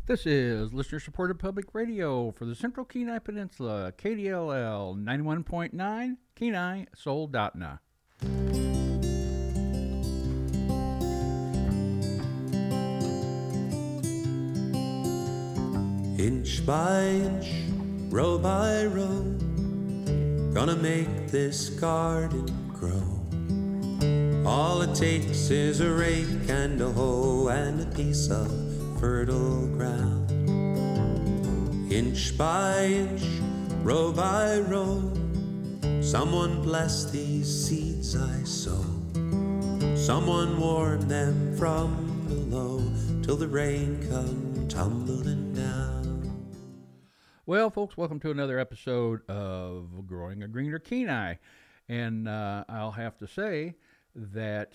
This is listener supported public radio for the Central Kenai Peninsula, KDLL 91.9, Kenai, Soldotna. Inch by inch, row by row, gonna make this garden grow. All it takes is a rake and a hoe and a piece of fertile ground. Inch by inch, row by row, someone bless these seeds I sow. Someone warn them from below till the rain come tumbling down. Well, folks, welcome to another episode of Growing a Greener Kenai. And I'll have to say that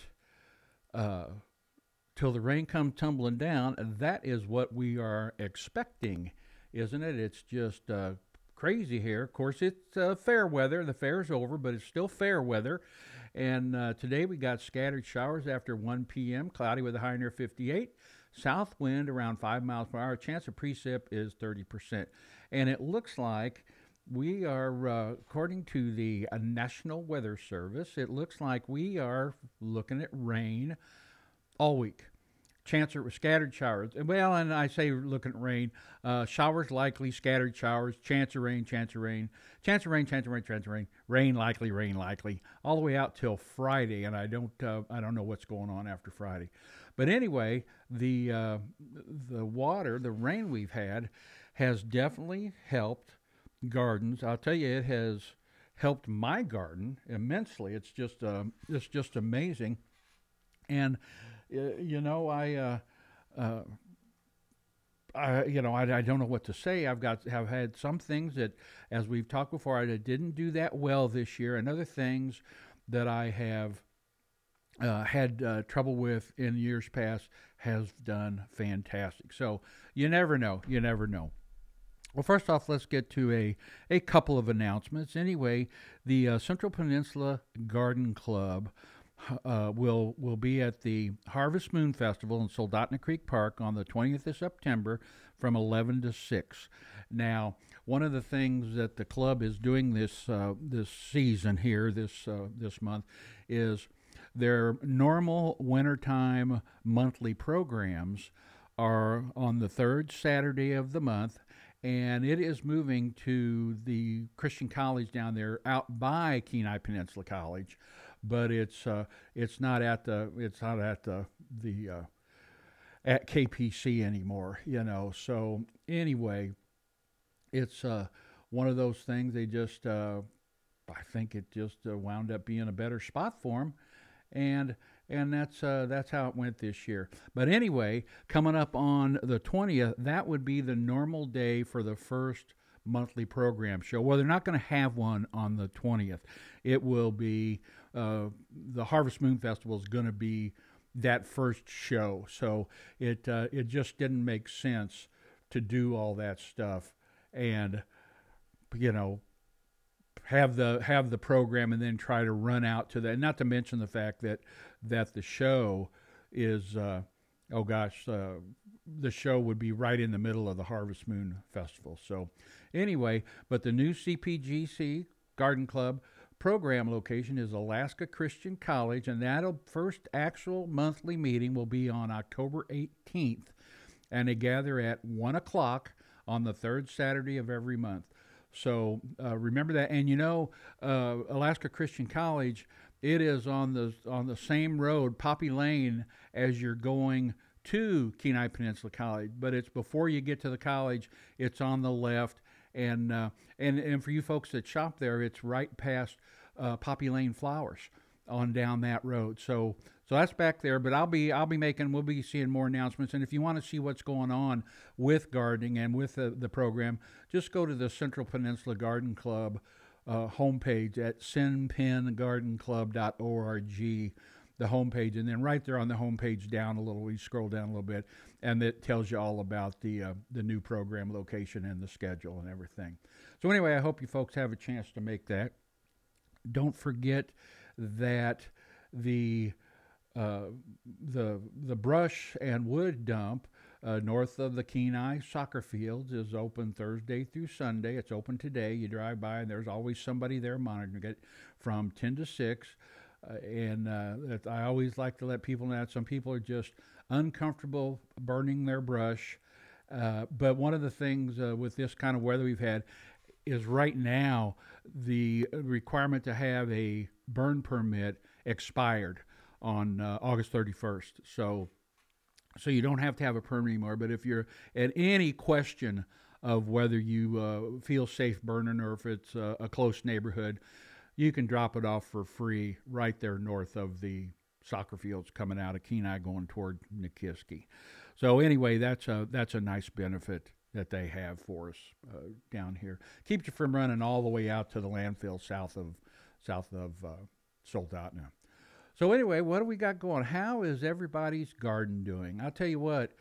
till the rain comes tumbling down, that is what we are expecting, isn't it? It's just crazy here. Of course, it's fair weather. The fair's over, but it's still fair weather. And today we got scattered showers after 1 p.m., cloudy with a high near 58. South wind around 5 miles per hour. Chance of precip is 30%. And it looks like we are, according to the National Weather Service, it looks like we are looking at rain all week. Chance of scattered showers. Well, and I say looking at rain. Showers likely, scattered showers, chance of rain, chance of rain, chance of rain, chance of rain, chance of rain, rain likely, all the way out till Friday. And I don't know what's going on after Friday. But anyway, the water, the rain we've had, has definitely helped gardens. I'll tell you, it has helped my garden immensely. It's just amazing. And you know, I don't know what to say. Have had some things that, as we've talked before, I didn't do that well this year, and other things that I have had trouble with in years past has done fantastic. So you never know. You never know. Well, first off, let's get to a couple of announcements. Anyway, the Central Peninsula Garden Club will be at the Harvest Moon Festival in Soldotna Creek Park on the 20th of September from 11 to 6. Now, one of the things that the club is doing this season here, this month, is their normal wintertime monthly programs are on the third Saturday of the month, and it is moving to the Christian College down there out by Kenai Peninsula College, but it's not at the at KPC anymore, you know. So anyway, it's one of those things. They just I think it just wound up being a better spot for them, and that's how it went this year. But anyway, coming up on the 20th, that would be the normal day for the first monthly program show. Well, they're not going to have one on the 20th. It will be the Harvest Moon Festival is going to be that first show. So it just didn't make sense to do all that stuff and you know have the program and then try to run out to that. Not to mention the fact that the show is the show would be right in the middle of the Harvest Moon Festival. So anyway, but the new CPGC Garden Club program location is Alaska Christian College, and that'll first actual monthly meeting will be on October 18th, and they gather at 1 o'clock on the third Saturday of every month. So remember that, and you know, Alaska Christian College, it is on the same road, Poppy Lane, as you're going to Kenai Peninsula College, but it's before you get to the college. It's on the left, and for you folks that shop there, it's right past Poppy Lane Flowers on down that road. So that's back there. But we'll be seeing more announcements. And if you want to see what's going on with gardening and with the program, just go to the Central Peninsula Garden Club homepage at sinpengardenclub.org, the homepage, and then right there on the homepage you scroll down a little bit, and it tells you all about the new program location and the schedule and everything. So anyway, I hope you folks have a chance to make that. Don't forget that the brush and wood dump north of the Kenai soccer fields is open Thursday through Sunday. It's open today. You drive by, and there's always somebody there monitoring it from 10 to 6. I always like to let people know that some people are just uncomfortable burning their brush. But one of the things with this kind of weather we've had is right now the requirement to have a burn permit expired on August 31st. So you don't have to have a permit anymore. But if you're at any question of whether you feel safe burning or if it's a close neighborhood, you can drop it off for free right there north of the soccer fields coming out of Kenai going toward Nikiski. So anyway, that's a nice benefit that they have for us down here. Keeps you from running all the way out to the landfill south of Soldotna. So anyway, what do we got going? How is everybody's garden doing? I'll tell you what,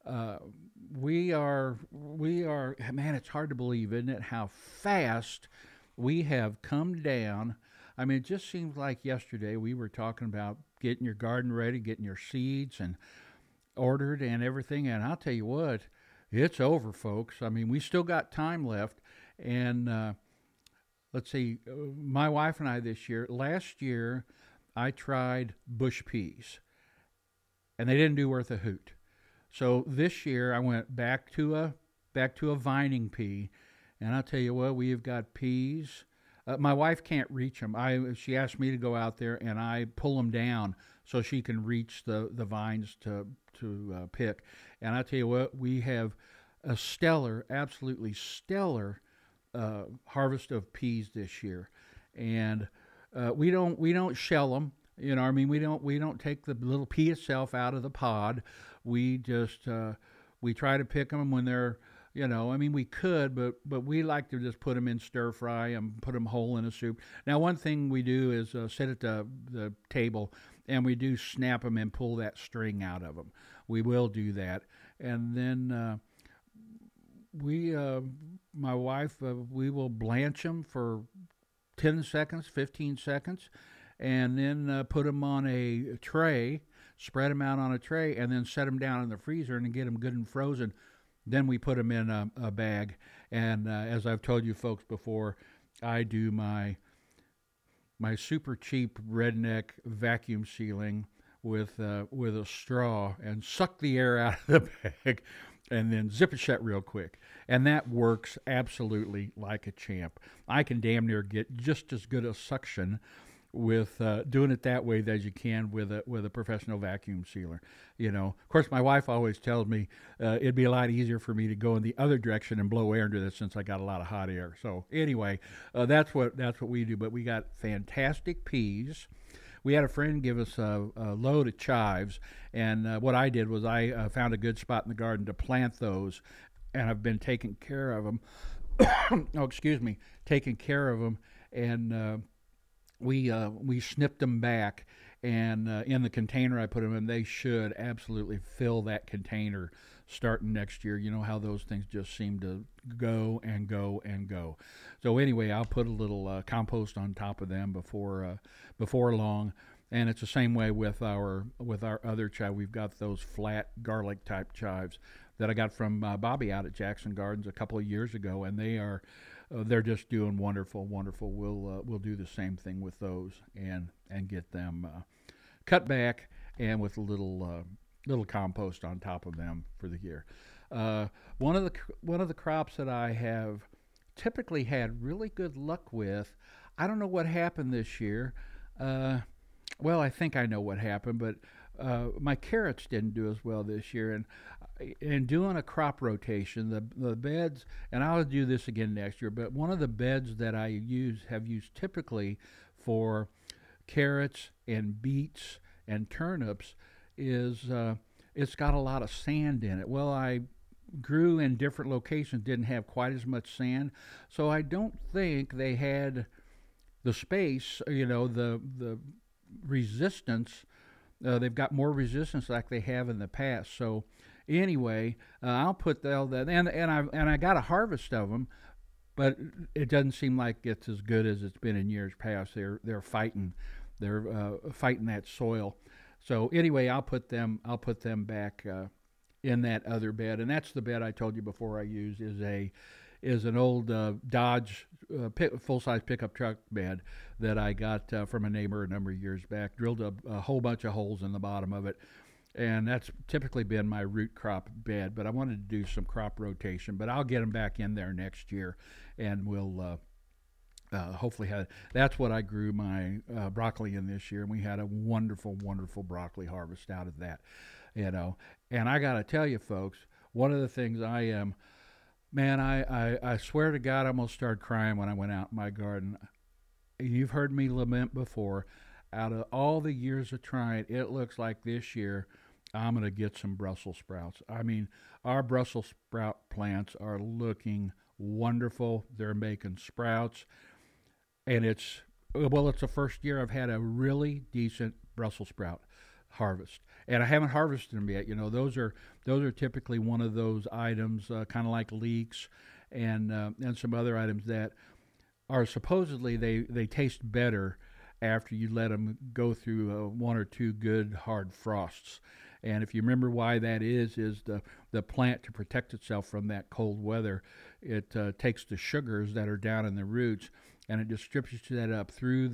we are. Man, it's hard to believe, isn't it? How fast we have come down. I mean, it just seems like yesterday we were talking about getting your garden ready, getting your seeds and ordered and everything. And I'll tell you what, it's over, folks. I mean, we still got time left. And let's see, my wife and I last year, I tried bush peas, and they didn't do worth a hoot. So this year I went back to a vining pea, and I'll tell you what, we have got peas. My wife can't reach them. She asked me to go out there and I pull them down so she can reach the vines to pick. And I'll tell you what, we have a absolutely stellar harvest of peas this year, and we don't shell them. You know, I mean, we don't take the little pea itself out of the pod. We just we try to pick them when they're, you know, I mean, we could, but we like to just put them in stir fry and put them whole in a soup. Now, one thing we do is sit at the table and we do snap them and pull that string out of them. We will do that, and then my wife, we will blanch them for 10 seconds, 15 seconds, and then put them on a tray, spread them out on a tray, and then set them down in the freezer and get them good and frozen. Then we put them in a bag. And as I've told you folks before, I do my super cheap redneck vacuum sealing with a straw and suck the air out of the bag and then zip it shut real quick. And that works absolutely like a champ. I can damn near get just as good a suction with doing it that way as you can with a professional vacuum sealer. You know, of course, my wife always tells me it'd be a lot easier for me to go in the other direction and blow air into this since I got a lot of hot air. So anyway, that's what we do. But we got fantastic peas. We had a friend give us a load of chives, and what I did was I found a good spot in the garden to plant those, and I've been taking care of them. Taking care of them, and we snipped them back, and in the container I put them in, they should absolutely fill that container starting next year. You know how those things just seem to go and go and go. So anyway, I'll put a little compost on top of them before long, and it's the same way with our other chive. We've got those flat garlic type chives that I got from Bobby out at Jackson Gardens a couple of years ago, and they're just doing wonderful. We'll do the same thing with those and get them cut back and with a little compost on top of them for the year. One of the crops that I have typically had really good luck with, I don't know what happened this year. Well, I think I know what happened, but my carrots didn't do as well this year, and in doing a crop rotation, the beds, and I'll do this again next year, but one of the beds that I have used typically for carrots and beets and turnips is it's got a lot of sand in it. Well, I grew in different locations, didn't have quite as much sand, so I don't think they had the space, you know, the resistance. They've got more resistance like they have in the past. So anyway, I'll put all that, and I got a harvest of them, but it doesn't seem like it's as good as it's been in years past. They're fighting that soil. So anyway, I'll put them back in that other bed, and that's the bed I told you before I used is an old Dodge full size pickup truck bed that I got from a neighbor a number of years back. Drilled a whole bunch of holes in the bottom of it, and that's typically been my root crop bed. But I wanted to do some crop rotation, but I'll get them back in there next year, and we'll. Hopefully, that's what I grew my broccoli in this year, and we had a wonderful, wonderful broccoli harvest out of that, you know. And I got to tell you, folks, one of the things I am, man, I swear to God, I almost started crying when I went out in my garden. You've heard me lament before. Out of all the years of trying, it looks like this year I'm going to get some Brussels sprouts. I mean, our Brussels sprout plants are looking wonderful. They're making sprouts. And it's the first year I've had a really decent Brussels sprout harvest, and I haven't harvested them yet. You know, those are typically one of those items, kind of like leeks, and some other items that are supposedly they taste better after you let them go through one or two good hard frosts. And if you remember why that is the plant, to protect itself from that cold weather, it takes the sugars that are down in the roots and it distributes that up through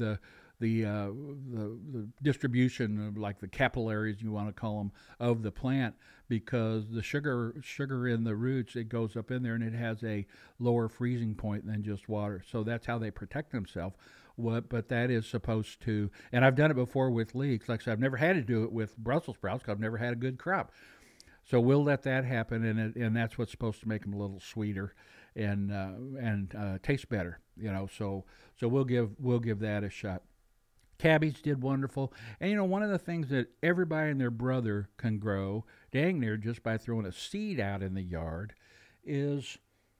the distribution of, like, the capillaries, you want to call them, of the plant, because the sugar in the roots, it goes up in there and it has a lower freezing point than just water. So that's how they protect themselves. But that is supposed to, and I've done it before with leeks. Like I said, I've never had to do it with Brussels sprouts because I've never had a good crop. So we'll let that happen, and that's what's supposed to make them a little sweeter and taste better. You know, so we'll give that a shot. Cabbage did wonderful, and you know, one of the things that everybody and their brother can grow, dang near, just by throwing a seed out in the yard, is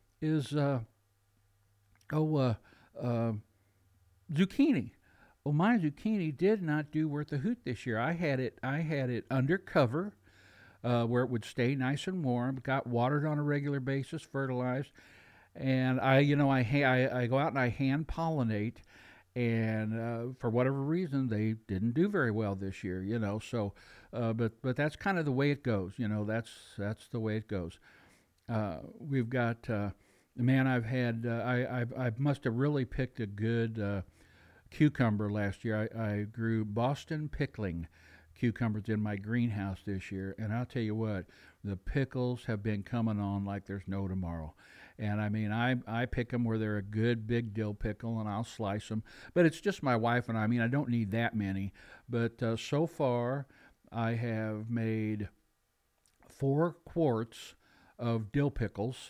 zucchini. Well, my zucchini did not do worth a hoot this year. I had it under cover, where it would stay nice and warm. Got watered on a regular basis, fertilized, and I go out and I hand pollinate, and for whatever reason they didn't do very well this year. You know, so but that's kind of the way it goes. You know, that's the way it goes. We've got man. I've had I must have really picked a good cucumber last year. I grew Boston pickling cucumbers in my greenhouse this year, and I'll tell you what, the pickles have been coming on like there's no tomorrow. And I mean, I pick them where they're a good big dill pickle, and I'll slice them. But it's just my wife and I. I mean, I don't need that many. But so far, I have made 4 quarts of dill pickles,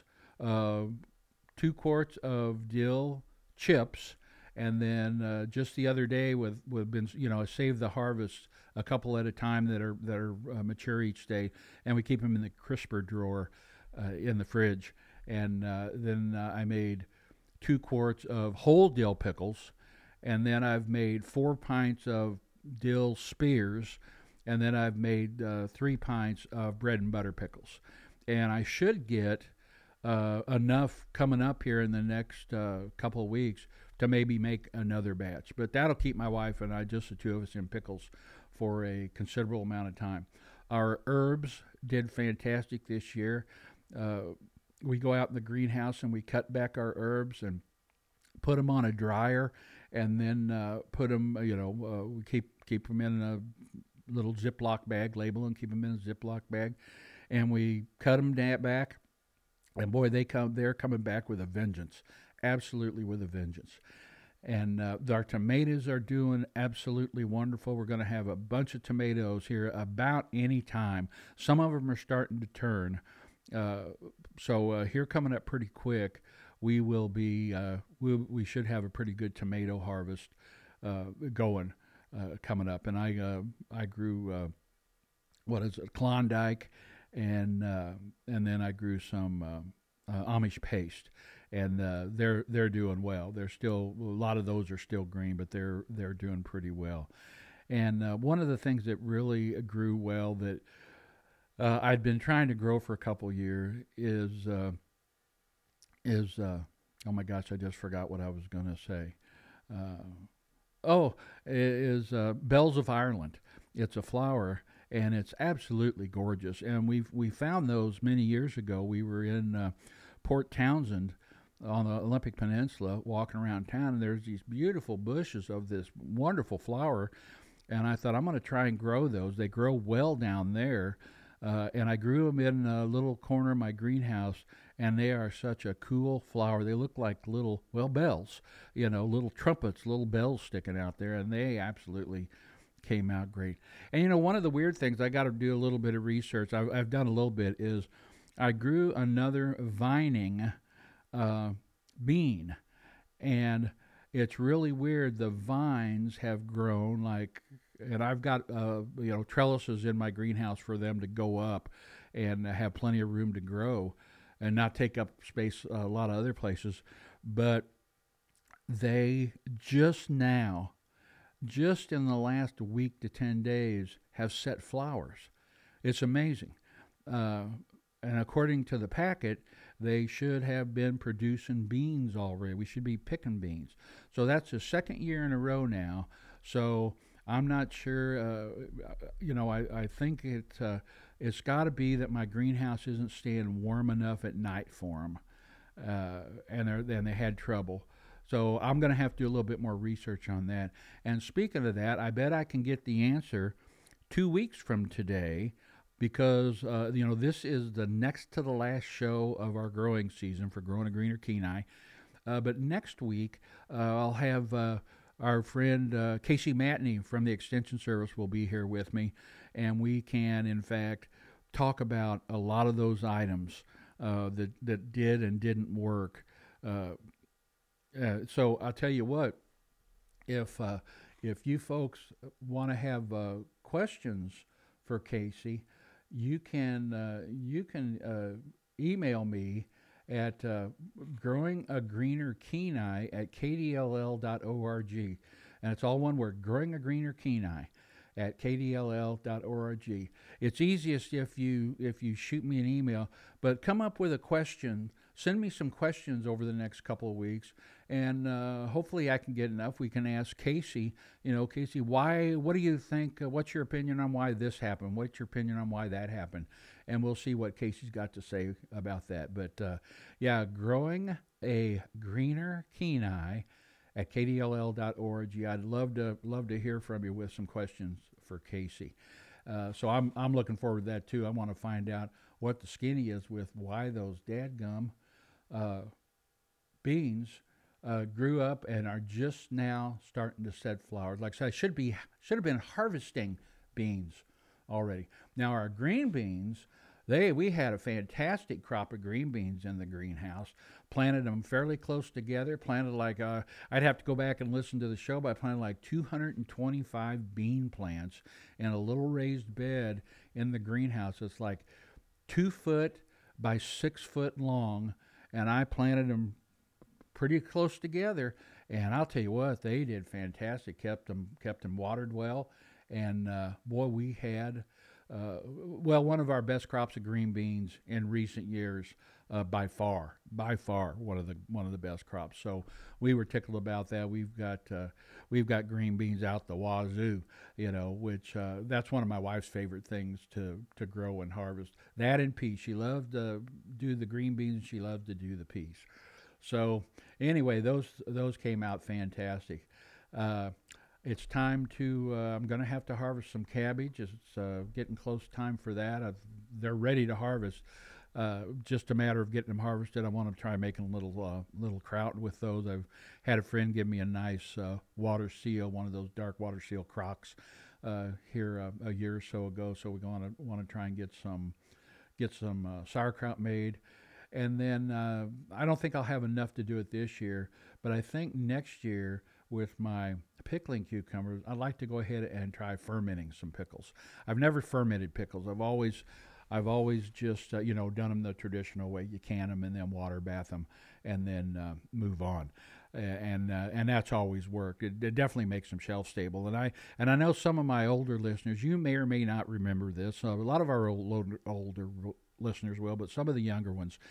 2 quarts of dill chips, and then just the other day, with been, you know, I saved the harvest a couple at a time that are mature each day, and we keep them in the crisper drawer in the fridge. And then I made 2 quarts of whole dill pickles, and then I've made 4 pints of dill spears, and then I've made 3 pints of bread and butter pickles. And I should get enough coming up here in the next couple of weeks to maybe make another batch. But that'll keep my wife and I, just the two of us, in pickles for a considerable amount of time. Our herbs did fantastic this year. We go out in the greenhouse and we cut back our herbs and put them on a dryer, and then put them, we keep them in a little Ziploc bag, label them, keep them in a Ziploc bag, and we cut them back, and boy, they're coming back with a vengeance, absolutely with a vengeance. And our tomatoes are doing absolutely wonderful. We're going to have a bunch of tomatoes here about any time. Some of them are starting to turn. So here coming up pretty quick, we will be we should have a pretty good tomato harvest going coming up. And I grew Klondike, and then I grew some Amish paste, and they're doing well. They're still, a lot of those are still green, but they're doing pretty well. And one of the things that really grew well that I'd been trying to grow for a couple years is oh my gosh, I just forgot what I was going to say. Bells of Ireland. It's a flower, and it's absolutely gorgeous. And we found those many years ago. We were in Port Townsend on the Olympic Peninsula, walking around town, and there's these beautiful bushes of this wonderful flower. And I thought I'm going to try and grow those. They grow well down there, and I grew them in a little corner of my greenhouse, and they are such a cool flower. They look like little, well, bells, little trumpets, little bells sticking out there, and they absolutely came out great. And one of the weird things, I got to do a little bit of research. I've done a little bit, is I grew another vining uh, bean, and it's really weird. The vines have grown like, and I've got trellises in my greenhouse for them to go up and have plenty of room to grow and not take up space a lot of other places. But they just now, just in the last week to 10 days, have set flowers. It's amazing. Uh, and according to the packet, they should have been producing beans already. We should be picking beans. So that's the second year in a row now. So I'm not sure. I think it's got to be that my greenhouse isn't staying warm enough at night for them, and they had trouble. So I'm going to have to do a little bit more research on that. And speaking of that, I bet I can get the answer 2 weeks from today, because this is the next to the last show of our growing season for Growing a Greener Kenai. But next week I'll have our friend Casey Matney from the Extension Service will be here with me, and we can in fact talk about a lot of those items that did and didn't work. So I'll tell you what, if you folks want to have questions for Casey, you can email me at growingagreenerkenai@kdll.org, and it's all one word, growing a greener Kenai at kdll.org. It's easiest if you shoot me an email, but come up with a question. Send me some questions over the next couple of weeks, and hopefully I can get enough. We can ask Casey, Casey, what do you think? What's your opinion on why this happened? What's your opinion on why that happened? And we'll see what Casey's got to say about that. But growing a greener Kenai at kdll.org. I'd love to hear from you with some questions for Casey. So I'm looking forward to that too. I want to find out what the skinny is with why those dadgum beans grew up and are just now starting to set flowers. Like I said, I should have been harvesting beans already. Now our green beans, we had a fantastic crop of green beans in the greenhouse. Planted them fairly close together. Planted I'd have to go back and listen to the show, but I planted like 225 bean plants in a little raised bed in the greenhouse. It's like 2 foot by 6 foot long, and I planted them pretty close together. And I'll tell you what, they did fantastic. Kept them watered well, and boy, we had one of our best crops of green beans in recent years, by far, one of the best crops. So we were tickled about that. We've got green beans out the wazoo, which that's one of my wife's favorite things to grow and harvest. That and peas. She loved to do the green beans. She loved to do the peas. So anyway, those came out fantastic. It's time to. I'm going to have to harvest some cabbage. It's getting close time for that. They're ready to harvest. Just a matter of getting them harvested. I want to try making a little kraut with those. I've had a friend give me a nice water seal, one of those dark water seal crocks, here a year or so ago. So we want to try and get some sauerkraut made. And then I don't think I'll have enough to do it this year, but I think next year with my pickling cucumbers, I'd like to go ahead and try fermenting some pickles. I've never fermented pickles. I've always just done them the traditional way. You can them and then water bath them and then move on, and that's always worked. It definitely makes them shelf stable. And I know some of my older listeners, you may or may not remember this. A lot of our older listeners will, but some of the younger ones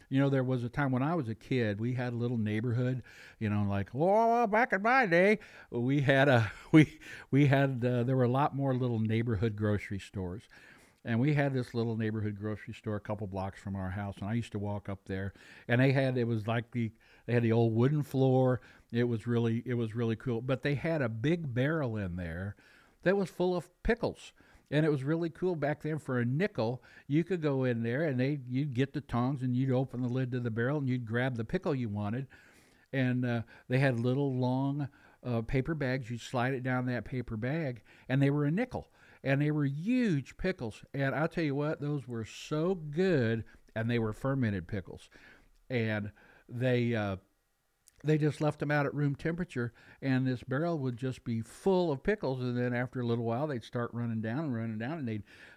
There was a time when I was a kid, we had a little neighborhood, like, oh, back in my day, we had a, we had, there were a lot more little neighborhood grocery stores. And we had this little neighborhood grocery store a couple blocks from our house, and I used to walk up there, and it was like they had the old wooden floor. It was really cool. But they had a big barrel in there that was full of pickles. And it was really cool back then. For a nickel, you could go in there and you'd get the tongs and you'd open the lid to the barrel and you'd grab the pickle you wanted. And they had little long paper bags. You'd slide it down that paper bag, and they were a nickel. And they were huge pickles. And I'll tell you what, those were so good, and they were fermented pickles. And they just left them out at room temperature, and this barrel would just be full of pickles. And then after a little while, they'd start running down, and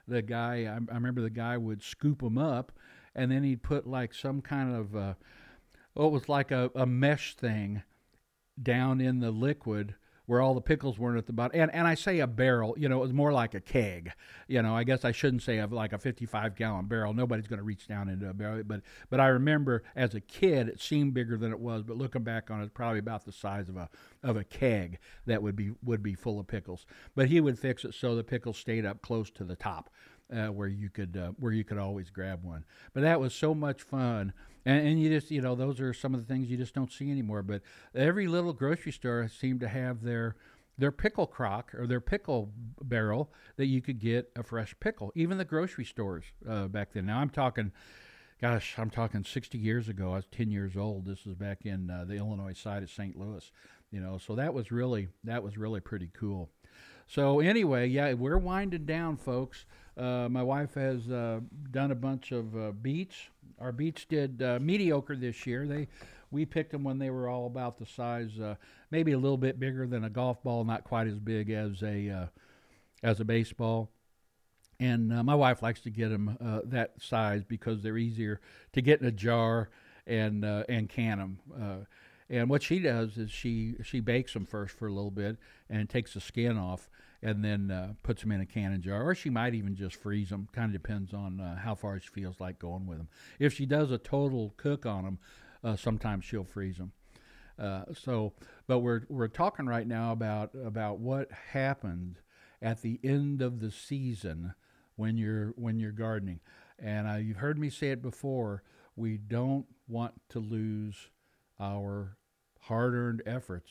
I remember the guy would scoop them up, and then he'd put like some kind of, it was like a mesh thing down in the liquid where all the pickles weren't at the bottom. And I say a barrel, it was more like a keg. I guess I shouldn't say like a 55-gallon barrel. Nobody's going to reach down into a barrel. But I remember as a kid, it seemed bigger than it was. But looking back on it, it's probably about the size of a keg that would be full of pickles. But he would fix it so the pickles stayed up close to the top. Where you could always grab one. But that was so much fun, and you just those are some of the things you just don't see anymore. But every little grocery store seemed to have their pickle crock or their pickle barrel that you could get a fresh pickle. Even the grocery stores back then. Now I'm talking 60 years ago. I was 10 years old. This was back in the Illinois side of St. Louis. So that was really pretty cool. So anyway, yeah, we're winding down, folks. My wife has done a bunch of beets. Our beets did mediocre this year. We picked them when they were all about the size, maybe a little bit bigger than a golf ball, not quite as big as a baseball. And my wife likes to get them that size because they're easier to get in a jar and can them. And what she does is she bakes them first for a little bit and takes the skin off, and then puts them in a canning jar. Or she might even just freeze them. Kind of depends on how far she feels like going with them. If she does a total cook on them, sometimes she'll freeze them. But we're talking right now about what happened at the end of the season when you're gardening. And you've heard me say it before. We don't want to lose our hard-earned efforts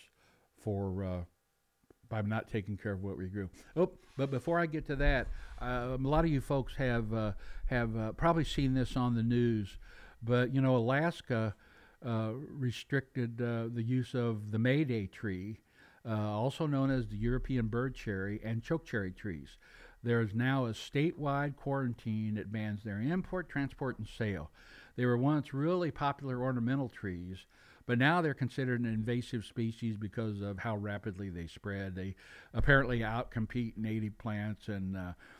by not taking care of what we grew. Oh, but before I get to that, a lot of you folks have probably seen this on the news, but Alaska restricted the use of the Mayday tree, also known as the European bird cherry, and chokecherry trees. There is now a statewide quarantine that bans their import, transport, and sale. They were once really popular ornamental trees, but now they're considered an invasive species because of how rapidly they spread. They apparently outcompete native plants, and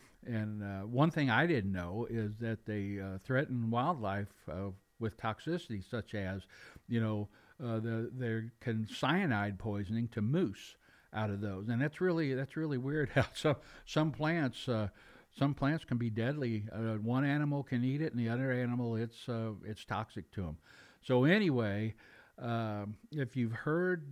one thing I didn't know is that they threaten wildlife with toxicity, such as there can cyanide poisoning to moose out of those, and that's really weird. How some plants can be deadly. One animal can eat it, and the other animal it's toxic to them. So anyway. If you've heard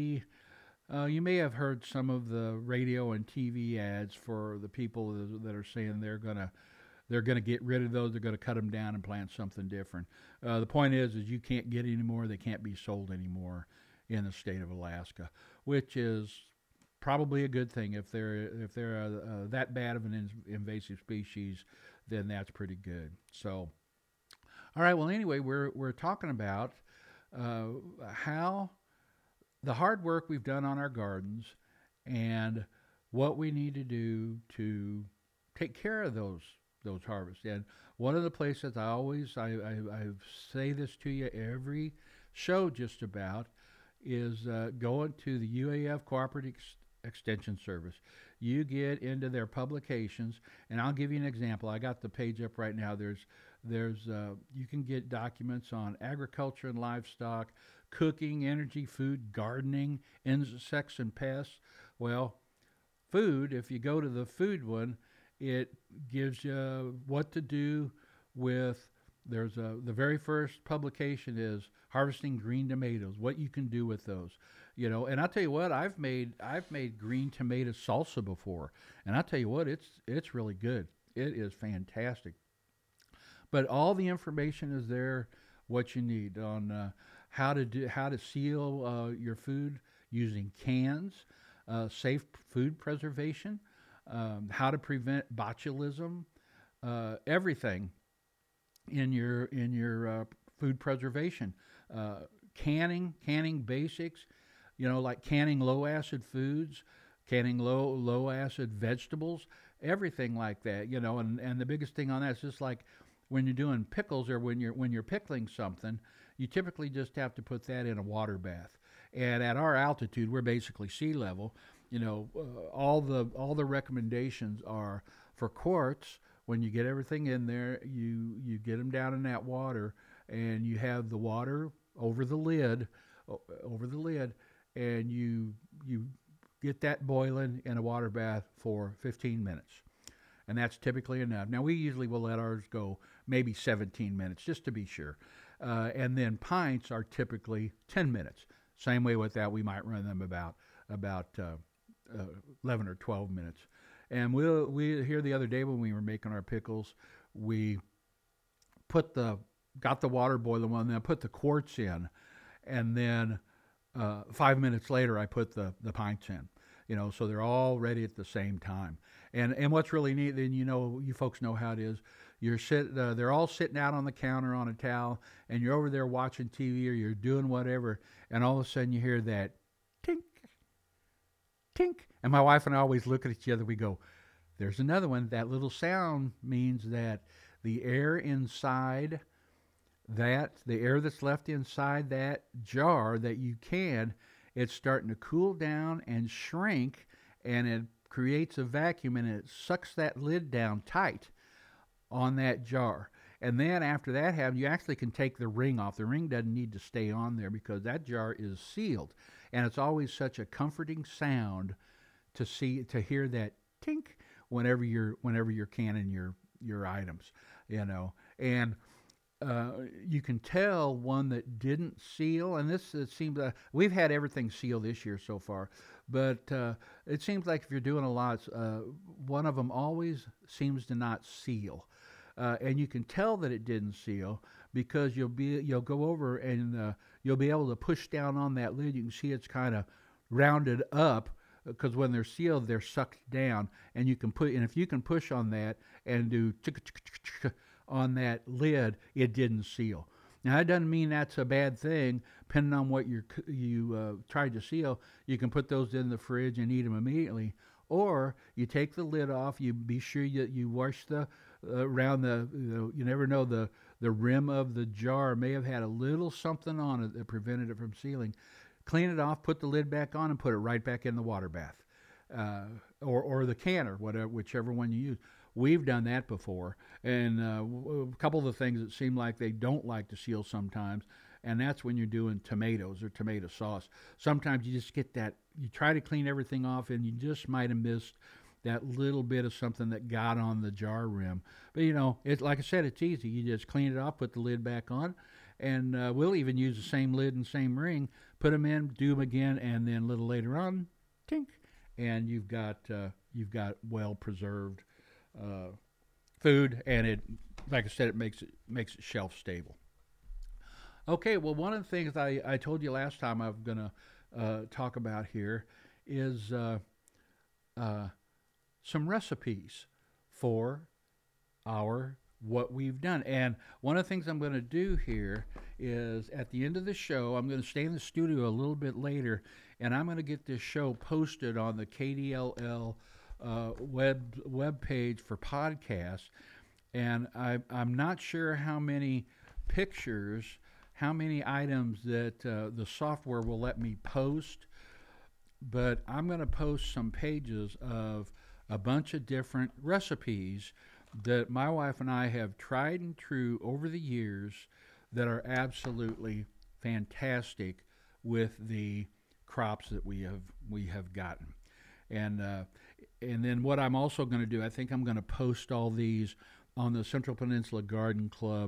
you may have heard some of the radio and TV ads for the people that are saying they're gonna get rid of those. They're gonna cut them down and plant something different. The point is you can't get any more. They can't be sold anymore in the state of Alaska, which is probably a good thing. If they're that bad of an invasive species, then that's pretty good. So, all right. Well, anyway, we're talking about how the hard work we've done on our gardens and what we need to do to take care of those harvests. And one of the places I say this to you every show just about is going to the UAF Cooperative Extension Service. You get into their publications, and I'll give you an example. I got the page up right now. There's you can get documents on agriculture and livestock, cooking, energy, food, gardening, insects and pests. Well, food, if you go to the food one, it gives you what to do with The very first publication is harvesting green tomatoes. What you can do with those, And I'll tell you what, I've made green tomato salsa before, and I'll tell you what, it's really good. It is fantastic. But all the information is there, what you need on how to seal your food using cans, safe food preservation, how to prevent botulism, everything in your food preservation, uh, canning basics, like canning low acid foods, canning low acid vegetables, everything like that, and the biggest thing on that is just like when you're doing pickles or when you're pickling something, you typically just have to put that in a water bath. And at our altitude, we're basically sea level. All the recommendations are for quarts. When you get everything in there, you get them down in that water, and you have the water over the lid, over the lid, and you get that boiling in a water bath for 15 minutes, and that's typically enough. Now we usually will let ours go maybe 17 minutes just to be sure, and then pints are typically 10 minutes. Same way with that, we might run them about 11 or 12 minutes. And we here the other day when we were making our pickles, we put the got the water boiling one, then I put the quartz in, and then 5 minutes later I put the pints in. So they're all ready at the same time. And what's really neat, then you folks know how it is. They're all sitting out on the counter on a towel, and you're over there watching TV or you're doing whatever, and all of a sudden you hear that tink, tink, and my wife and I always look at each other. We go, "There's another one." That little sound means that the air inside the air that's left inside that jar that you can, it's starting to cool down and shrink, and it creates a vacuum, and it sucks that lid down tight on that jar. And then after that happens, you actually can take the ring off. The ring doesn't need to stay on there because that jar is sealed. And it's always such a comforting sound to hear that tink whenever you're canning your items, and you can tell one that didn't seal. And this it seems we've had everything sealed this year so far, but it seems like if you're doing a lot, one of them always seems to not seal, and you can tell that it didn't seal because you'll go over and you'll be able to push down on that lid. You can see it's kind of rounded up because when they're sealed, they're sucked down, and if you can push on that and do on that lid, it didn't seal. Now that doesn't mean that's a bad thing. Depending on what you tried to seal, you can put those in the fridge and eat them immediately, or you take the lid off. You be sure you wash the around the. You never know, the rim of the jar may have had a little something on it that prevented it from sealing. Clean it off, put the lid back on, and put it right back in the water bath, or the canner, whatever, whichever one you use. We've done that before, and a couple of the things that seem like they don't like to seal sometimes, and that's when you're doing tomatoes or tomato sauce. Sometimes you just get that, you try to clean everything off, and you just might have missed that little bit of something that got on the jar rim. But it's like I said, it's easy. You just clean it off, put the lid back on, and we'll even use the same lid and same ring, put them in, do them again, and then a little later on, tink, and you've got well preserved food, and it, like I said, it makes it shelf stable. Okay, well, one of the things I told you last time I'm gonna talk about here is uh, some recipes for our what we've done. And one of the things I'm going to do here is at the end of the show, I'm going to stay in the studio a little bit later, and I'm going to get this show posted on the KDLL web page for podcasts. And I'm not sure how many pictures, how many items that the software will let me post, but I'm going to post some pages of a bunch of different recipes that my wife and I have tried and true over the years that are absolutely fantastic with the crops that we have gotten. And then what I'm also going to do, I think I'm going to post all these on the Central Peninsula Garden Club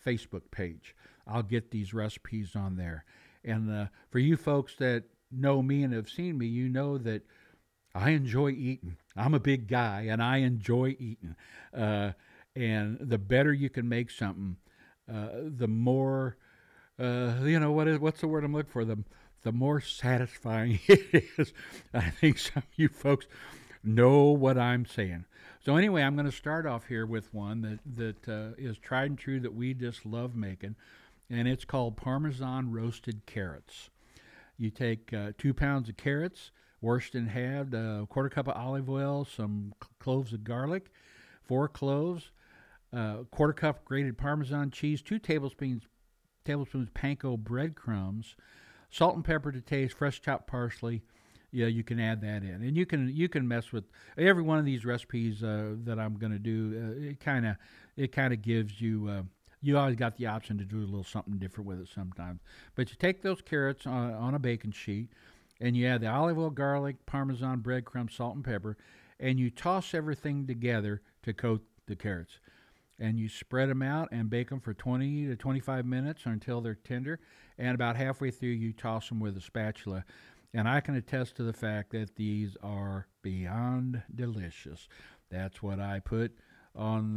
Facebook page. I'll get these recipes on there. And for you folks that know me and have seen me, you know that I enjoy eating. I'm a big guy and I enjoy eating. And the better you can make something, the more, what's the word I'm looking for? The more satisfying it is. I think some of you folks know what I'm saying. So anyway, I'm going to start off here with one that is tried and true that we just love making, and it's called Parmesan roasted carrots. You take 2 pounds of carrots, washed and halved, a quarter cup of olive oil, some cloves of garlic, 4 cloves, quarter cup grated Parmesan cheese, 2 tablespoons panko breadcrumbs, salt and pepper to taste, fresh chopped parsley. Yeah, you can add that in, and you can mess with every one of these recipes that I'm going to do. It kind of gives you. You always got the option to do a little something different with it sometimes. But you take those carrots on a baking sheet, and you add the olive oil, garlic, Parmesan, breadcrumbs, salt, and pepper, and you toss everything together to coat the carrots. And you spread them out and bake them for 20 to 25 minutes until they're tender. And about halfway through, you toss them with a spatula. And I can attest to the fact that these are beyond delicious. That's what I put on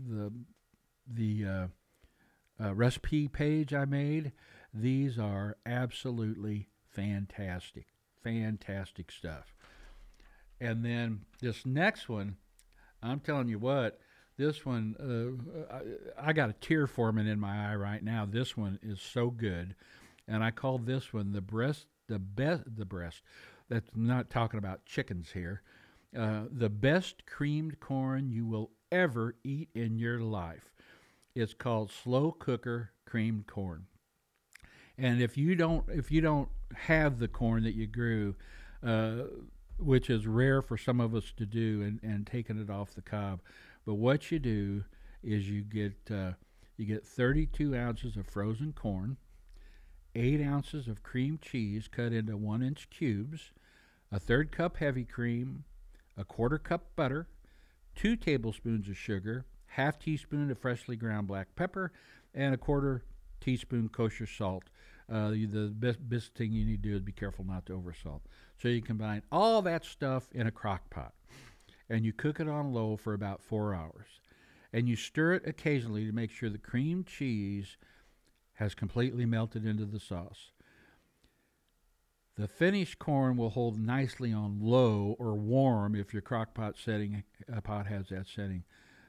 the recipe page I made. These are absolutely fantastic, fantastic stuff. And then this next one, I'm telling you what, this one, I got a tear forming in my eye right now. This one is so good, and I call this one the breast. That's not talking about chickens here. The best creamed corn you will ever eat in your life. It's called slow cooker creamed corn. And if you don't have the corn that you grew, which is rare for some of us to do, and taking it off the cob, but what you do is you get 32 ounces of frozen corn, 8 ounces of cream cheese cut into 1-inch cubes, a third cup heavy cream, a quarter cup butter, 2 tablespoons of sugar, half teaspoon of freshly ground black pepper, and a quarter teaspoon kosher salt. The best thing you need to do is be careful not to oversalt. So you combine all that stuff in a crock pot, and you cook it on low for about 4 hours. And you stir it occasionally to make sure the cream cheese has completely melted into the sauce. The finished corn will hold nicely on low or warm if your crock pot pot has that setting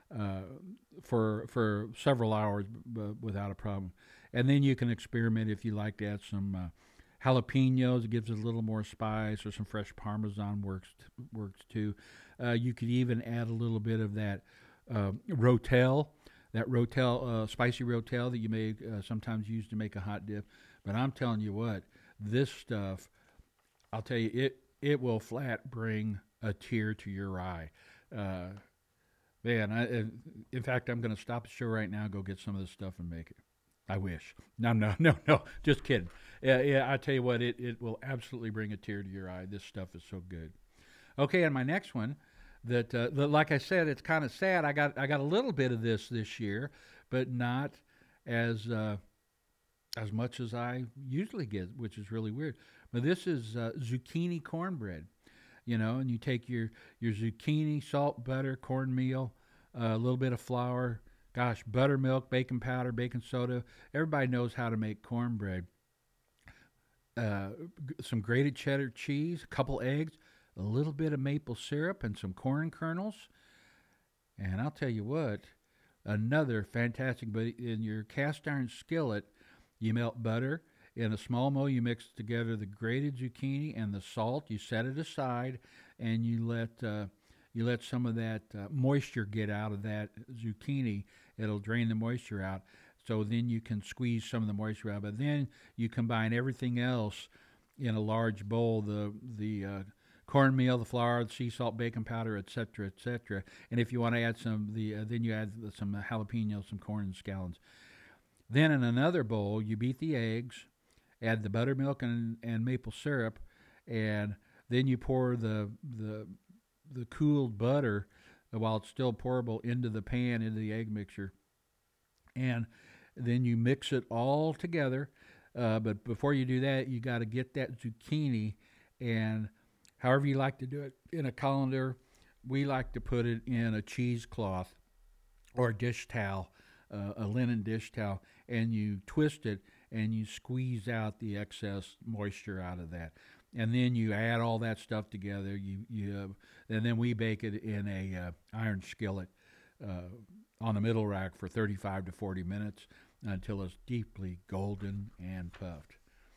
for several hours without a problem. And then you can experiment if you like to add some jalapenos. It gives it a little more spice, or some fresh Parmesan works too. You could even add a little bit of that Rotel. That Rotel, spicy Rotel that you may sometimes use to make a hot dip. But I'm telling you what, this stuff, I'll tell you, it will flat bring a tear to your eye. Man, in fact, I'm going to stop the show right now, go get some of this stuff and make it. I wish. No, just kidding. Yeah, I tell you what, it will absolutely bring a tear to your eye. This stuff is so good. Okay, and my next one, that like I said, it's kind of sad. I got a little bit of this year, but not as much as I usually get, which is really weird. But this is zucchini cornbread, and you take your zucchini, salt, butter, cornmeal, a little bit of flour, buttermilk, baking powder, baking soda. Everybody knows how to make cornbread. Some grated cheddar cheese, a couple eggs, a little bit of maple syrup, and some corn kernels. And I'll tell you what, another fantastic, but in your cast iron skillet, you melt butter. In a small mold, you mix together the grated zucchini and the salt. You set it aside, and you let some of that moisture get out of that zucchini. It'll drain the moisture out. So then you can squeeze some of the moisture out. But then you combine everything else in a large bowl: the cornmeal, the flour, the sea salt, baking powder, etc., etc. And if you want to add some, then you add some jalapenos, some corn, and scallions. Then in another bowl, you beat the eggs, add the buttermilk and maple syrup, and then you pour the cooled butter while it's still pourable into the pan, into the egg mixture. And Then you mix it all together. But before you do that, you got to get that zucchini, and however you like to do it in a colander, we like to put it in a cheesecloth or a dish towel, a linen dish towel, and you twist it and you squeeze out the excess moisture out of that. And then you add all that stuff together. And then we bake it in a iron skillet uh, on the middle rack for 35 to 40 minutes until it's deeply golden and puffed.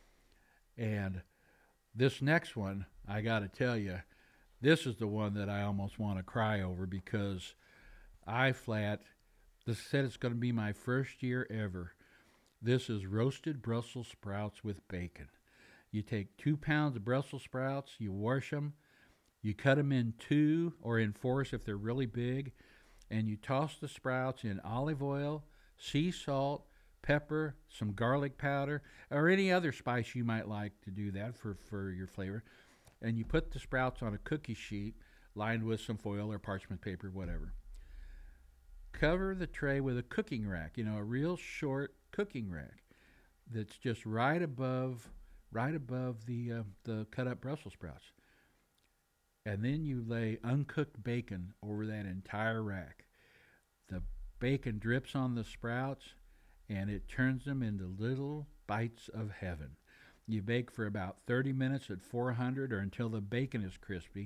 And this next one, I got to tell you, this is the one that I almost want to cry over because I flat. This said it's going to be my first year ever. This is roasted Brussels sprouts with bacon. You take 2 pounds of Brussels sprouts, you wash them, you cut them in two or in fours if they're really big, and you toss the sprouts in olive oil, sea salt, pepper, some garlic powder, or any other spice you might like to do that for your flavor. And you put the sprouts on a cookie sheet lined with some foil or parchment paper, whatever. Cover the tray with a cooking rack, a real short cooking rack that's just right above the cut up Brussels sprouts. And then you lay uncooked bacon over that entire rack. The bacon drips on the sprouts and it turns them into little bites of heaven. You bake for about 30 minutes at 400 or until the bacon is crispy.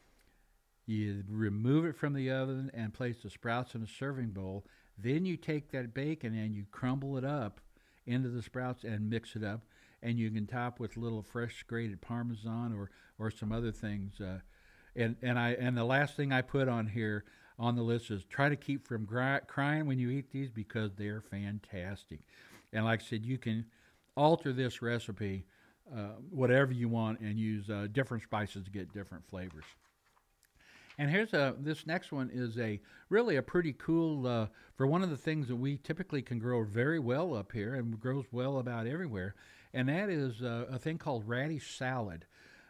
You remove it from the oven and place the sprouts in a serving bowl. Then you take that bacon and you crumble it up into the sprouts and mix it up. And you can top with a little fresh grated Parmesan or some other things. And the last thing I put on here on the list is try to keep from crying when you eat these because they're fantastic. And like I said, you can alter this recipe whatever you want and use different spices to get different flavors. And this next one is really a pretty cool for one of the things that we typically can grow very well up here and grows well about everywhere, and that is a thing called radish salad.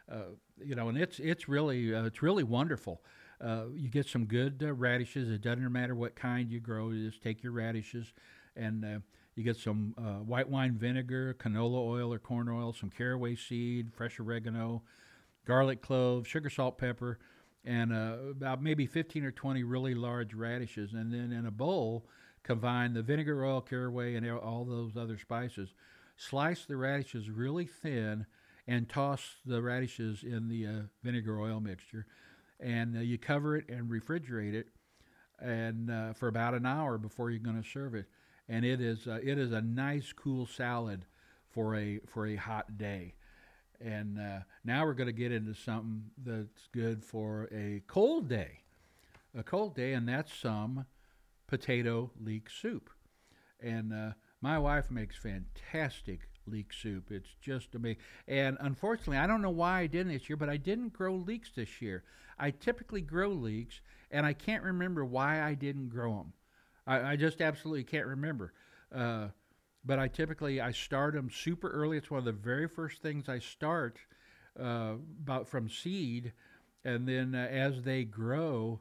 And it's really wonderful. You get some good radishes. It doesn't matter what kind you grow. You just take your radishes, and you get some white wine vinegar, canola oil or corn oil, some caraway seed, fresh oregano, garlic cloves, sugar, salt, pepper, and about maybe 15 or 20 really large radishes. And then in a bowl, combine the vinegar, oil, caraway, and all those other spices. Slice the radishes really thin and toss the radishes in the vinegar oil mixture. And you cover it and refrigerate it and for about an hour before you're going to serve it. And it is a nice cool salad for a hot day. And now we're going to get into something that's good for a cold day. A cold day, and that's some potato leek soup. And my wife makes fantastic leek soup. It's just amazing. And unfortunately, I don't know why I didn't this year, but I didn't grow leeks this year. I typically grow leeks, and I can't remember why I didn't grow them. I just absolutely can't remember. But I start them super early. It's one of the very first things I start about from seed, and then as they grow,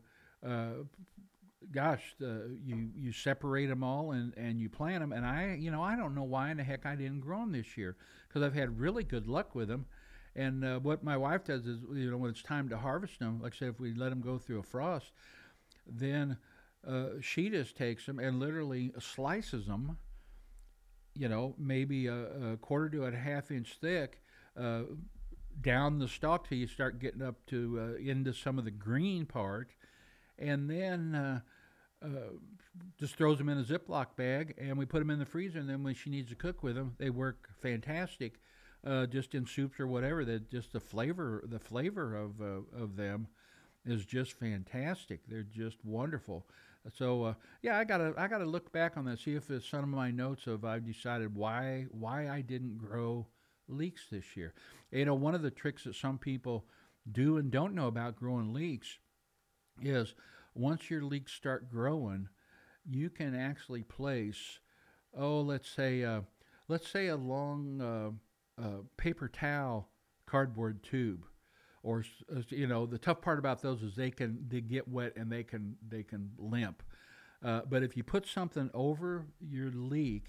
you separate them all and you plant them. And I don't know why in the heck I didn't grow them this year because I've had really good luck with them. And what my wife does is, when it's time to harvest them, like I said, if we let them go through a frost, then she just takes them and literally slices them, maybe a quarter to a half inch thick, down the stalk till you start getting up to into some of the green part, and then just throws them in a Ziploc bag, and we put them in the freezer. And then when she needs to cook with them, they work fantastic, just in soups or whatever. That just the flavor of them is just fantastic. They're just wonderful. So I gotta look back on that, see if it's some of my notes of I've decided why I didn't grow leeks this year. One of the tricks that some people do and don't know about growing leeks is once your leeks start growing, you can actually place, let's say a long paper towel cardboard tube. Or the tough part about those is they get wet and they can limp. But if you put something over your leek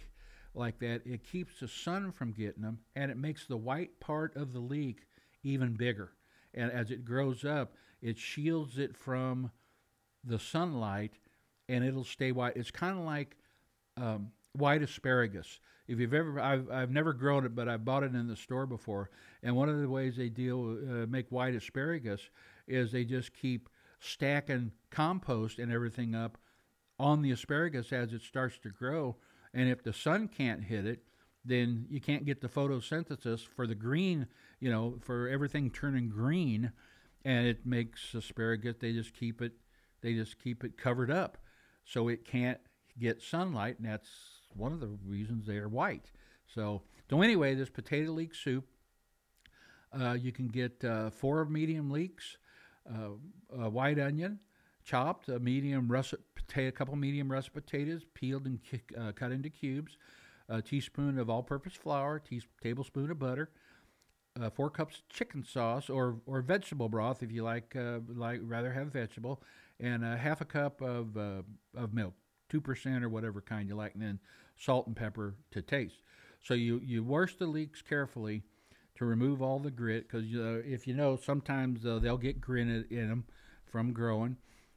like that, it keeps the sun from getting them, and it makes the white part of the leek even bigger. And as it grows up, it shields it from the sunlight, and it'll stay white. It's kind of like white asparagus. If you've ever, I've never grown it, but I bought it in the store before. And one of the ways they make white asparagus is they just keep stacking compost and everything up on the asparagus as it starts to grow. And if the sun can't hit it, then you can't get the photosynthesis for the green, for everything turning green, and it makes asparagus. They just keep it covered up, so it can't get sunlight, and that's one of the reasons they are white. So anyway, this potato leek soup, you can get 4 medium leeks, a white onion, chopped, a medium russet potato, a couple medium russet potatoes, peeled and cut into cubes, a teaspoon of all-purpose flour, tablespoon of butter, 4 cups of chicken sauce or vegetable broth if you like rather have vegetable, and half a cup of milk, 2% or whatever kind you like, and then salt and pepper to taste. So you wash the leeks carefully to remove all the grit, because if sometimes they'll get grit in them from growing.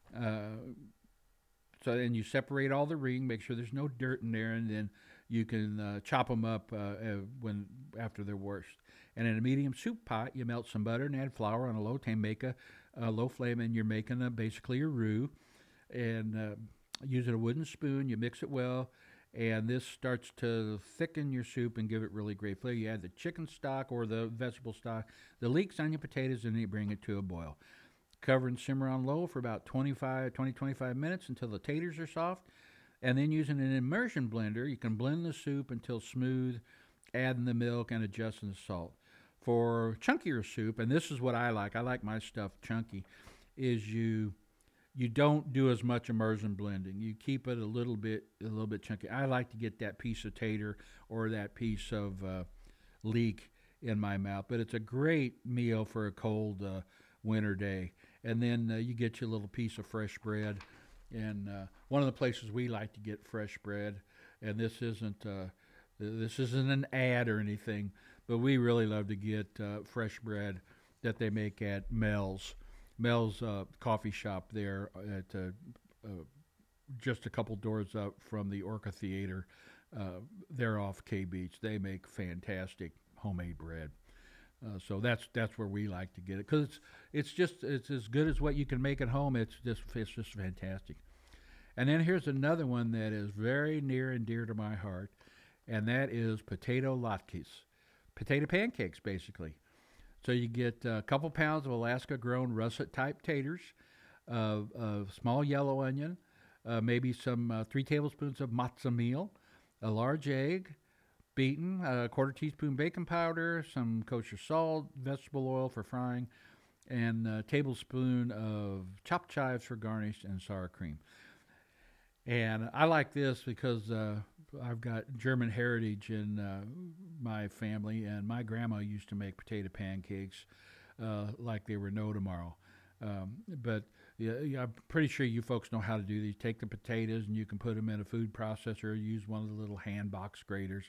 So then you separate all the ring, make sure there's no dirt in there, and then you can chop them up after they're washed. And in a medium soup pot, you melt some butter and add flour on a low flame. Make a low flame, and you're making basically a roux. And using a wooden spoon, you mix it well, and this starts to thicken your soup and give it really great flavor. You add the chicken stock or the vegetable stock, the leeks, onion, potatoes, and then you bring it to a boil. Cover and simmer on low for about 25 minutes until the taters are soft. And then using an immersion blender, you can blend the soup until smooth, adding the milk and adjusting the salt. For chunkier soup, and this is what I like my stuff chunky, is you don't do as much immersion blending. You keep it a little bit chunky. I like to get that piece of tater or that piece of leek in my mouth, but it's a great meal for a cold winter day. And then you get your little piece of fresh bread. And one of the places we like to get fresh bread, and this isn't an ad or anything, but we really love to get fresh bread that they make at Mel's coffee shop there at just a couple doors up from the Orca Theater. They're off K Beach. They make fantastic homemade bread. So that's where we like to get it, because it's as good as what you can make at home. It's just fantastic. And then here's another one that is very near and dear to my heart, and that is potato latkes, potato pancakes basically. So you get a couple pounds of Alaska-grown russet-type taters, a small yellow onion, maybe some 3 tablespoons of matzo meal, a large egg, beaten, a quarter teaspoon baking powder, some kosher salt, vegetable oil for frying, and a tablespoon of chopped chives for garnish, and sour cream. And I like this because I've got German heritage in my family, and my grandma used to make potato pancakes like they were no tomorrow. But I'm pretty sure you folks know how to do these. Take the potatoes, and you can put them in a food processor, or use one of the little hand box graters.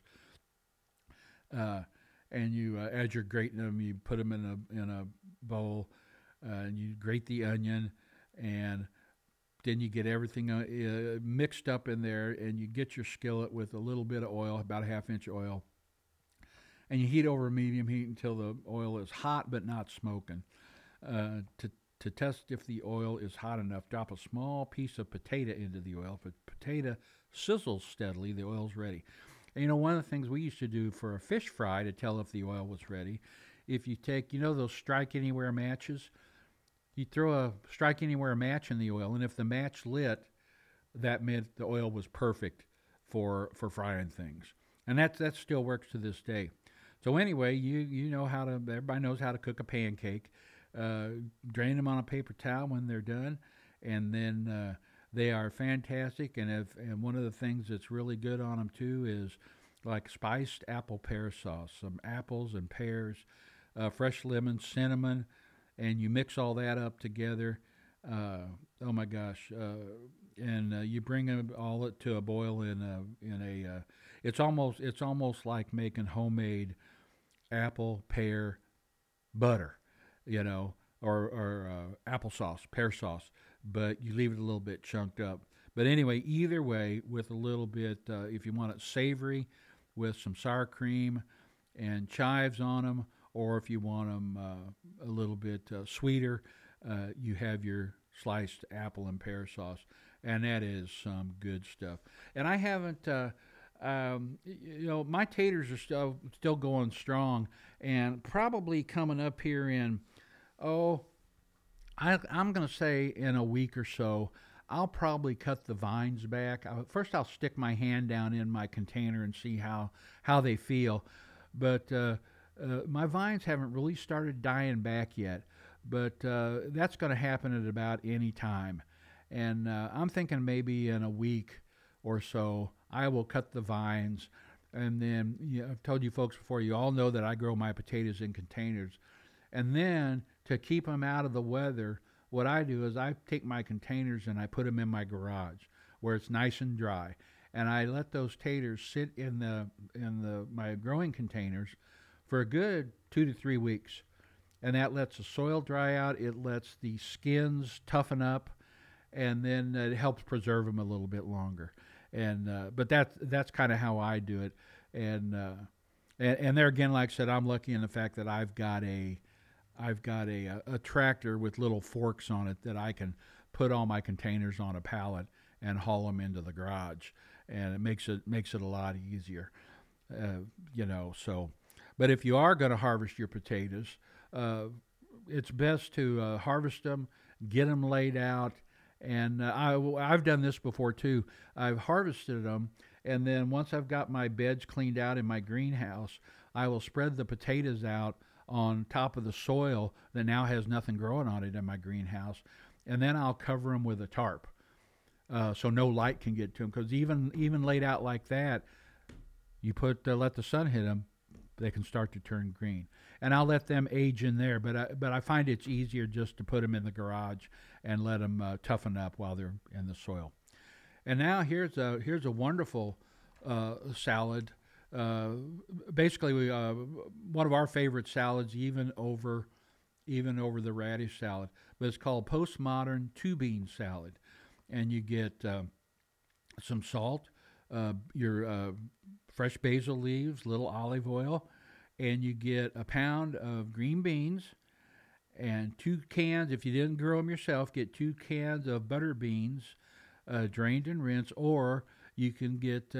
And you, as you're grating them, you put them in a bowl, and you grate the onion, and then you get everything mixed up in there, and you get your skillet with a little bit of oil, about a half-inch oil, and you heat over medium heat until the oil is hot but not smoking. To test if the oil is hot enough, drop a small piece of potato into the oil. If a potato sizzles steadily, the oil's ready. And one of the things we used to do for a fish fry to tell if the oil was ready, if you take, those strike anywhere matches, you throw a strike anywhere match in the oil, and if the match lit, that meant the oil was perfect for frying things. And that still works to this day. So anyway, you know everybody knows how to cook a pancake. Drain them on a paper towel when they're done, and then they are fantastic. And one of the things that's really good on them too is like spiced apple pear sauce, some apples and pears, fresh lemon, cinnamon, and you mix all that up together. Oh my gosh! And you bring them all to a boil It's almost like making homemade apple pear butter, you know, or applesauce, pear sauce, but you leave it a little bit chunked up. But anyway, either way, with a little bit, if you want it savory, with some sour cream and chives on them, or if you want them a little bit sweeter, you have your sliced apple and pear sauce, and that is some good stuff. And I haven't. My taters are still going strong, and probably coming up here in oh, I'm going to say in a week or so, I'll probably cut the vines back. First, I'll stick my hand down in my container and see how they feel. But my vines haven't really started dying back yet. But that's going to happen at about any time. And I'm thinking maybe in a week or so, I will cut the vines. And then, I've told you folks before, you all know that I grow my potatoes in containers. And then to keep them out of the weather, what I do is I take my containers and I put them in my garage where it's nice and dry, and I let those taters sit in the my growing containers for a good 2 to 3 weeks, and that lets the soil dry out. It lets the skins toughen up, and then it helps preserve them a little bit longer. And but that's kind of how I do it, and, and there again, like I said, I'm lucky in the fact that I've got a tractor with little forks on it that I can put all my containers on a pallet and haul them into the garage, and it makes it a lot easier, So, but if you are going to harvest your potatoes, it's best to harvest them, get them laid out, and I've done this before too. I've harvested them, and then once I've got my beds cleaned out in my greenhouse, I will spread the potatoes out on top of the soil that now has nothing growing on it in my greenhouse, and then I'll cover them with a tarp, so no light can get to them. Because even laid out like that, you let the sun hit them, they can start to turn green. And I'll let them age in there, but I find it's easier just to put them in the garage and let them toughen up while they're in the soil. And now here's a wonderful salad. Basically, one of our favorite salads, even over the radish salad, but it's called postmodern two bean salad, and you get some salt, your fresh basil leaves, little olive oil, and you get a pound of green beans and 2 cans. If you didn't grow them yourself, get 2 cans of butter beans, drained and rinsed, or you can get,